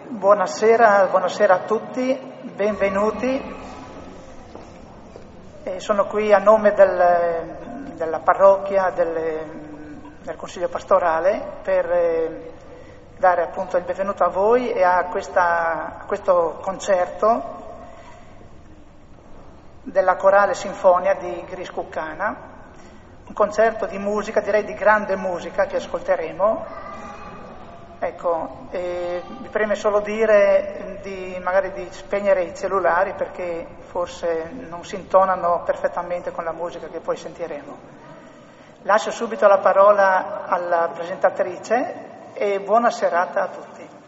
Buonasera a tutti, benvenuti. Sono qui a nome della parrocchia, del Consiglio pastorale, per dare appunto il benvenuto a voi e a questo concerto della Corale Sinfonia di Gris Cuccana, un concerto di musica, direi di grande musica, che ascolteremo. Ecco, mi preme solo dire magari di spegnere i cellulari, perché forse non si intonano perfettamente con la musica che poi sentiremo. Lascio subito la parola alla presentatrice e buona serata a tutti.